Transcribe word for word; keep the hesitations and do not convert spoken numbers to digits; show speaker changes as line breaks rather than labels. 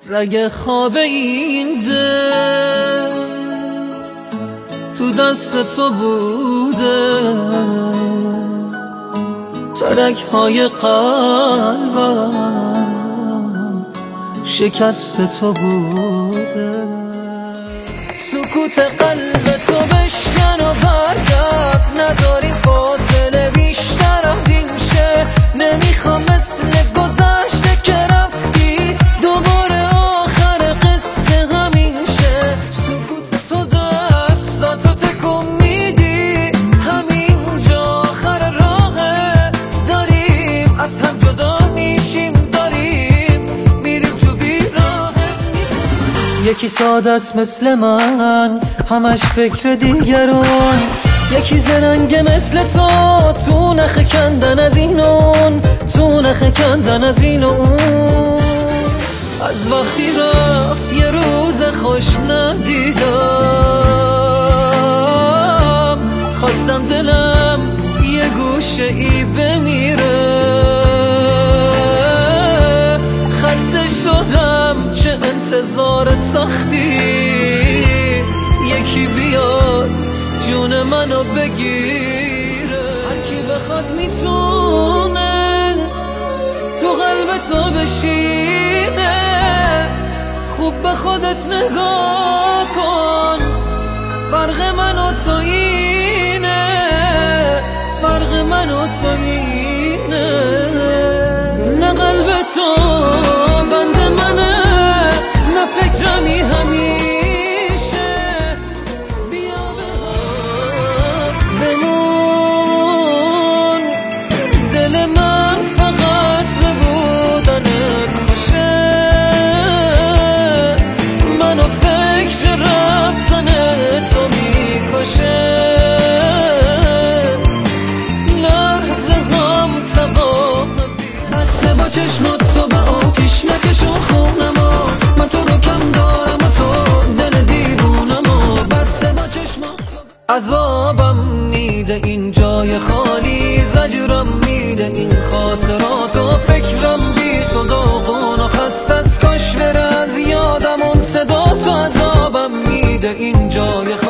رگ خواب این دل تو دست تو بوده، ترک های قلبم شکست تو بوده. سکوت قلب تو بشکن و برگرد، نداری فاصله بیشتر از این شه. نمیخوام مثل گذشته که رفتی دوباره آخر قصه همین شه. سکوت تو دستاتو تکون میدی، همینجا آخر راهه. داریم از هم جدا میشیم، داریم میریم تو بیراهه. یکی ساده است مثل من، همش فکر دیگرون. یکی زرنگ مثل تو، تو نخ کندن از این اون، تو نخ کندن از این اون. از وقتی رفت یه روز خوش ندیدم، خواستم دلم یه گوشه ای بمیره. خسته شدم چه انتظار سختی، یکی بیاد جون منو بگیره. هرکی بخواد میتونه تو قلب تو بشینه. خوب به خودت نگاه کن، فرق من و تو اینه، فرق من و تو اینه. نه قلب تو بند منه، نه فکرمی همیشه. چشمات تو به آتیش نکشون خونمو، من تو رو کم دارم و تو دل دیوونمو. بسته با چشمات عذابم میده این جای خالی، زجرم میده این خاطرات و فکرم بی تو داغون و خسته از کاش بره از یادم اون صدا تو. عذابم میده این جای